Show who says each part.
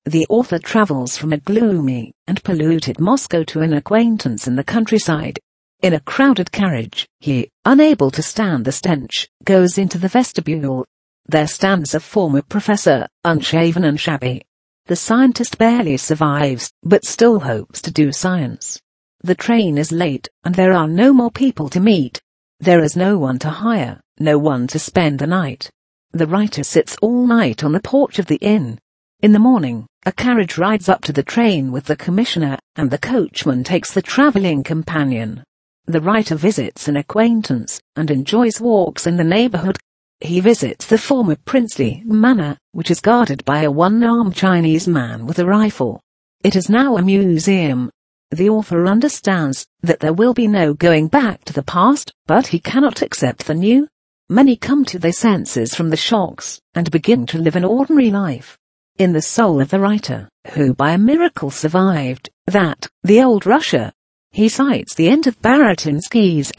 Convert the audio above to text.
Speaker 1: The author travels from a gloomy and polluted Moscow to an acquaintance in the countryside. In a crowded carriage, he, unable to stand the stench, goes into the vestibule. There stands a former professor, unshaven and shabby. The scientist barely survives, but still hopes to do science. The train is late, and there are no more people to meet. There is no one to hire, no one to spend the night. The writer sits all night on the porch of the inn. In the morning, a carriage rides up to the train with the commissioner, and the coachman takes the traveling companion. The writer visits an acquaintance, and enjoys walks in the neighborhood. He visits the former princely manor, which is guarded by a one-armed Chinese man with a rifle. It is now a museum. The author understands that there will be no going back to the past, but he cannot accept the new. Many come to their senses from the shocks, and begin to live an ordinary life. In the soul of the writer, who by a miracle survived that, the old Russia, he cites the end of Baratinsky's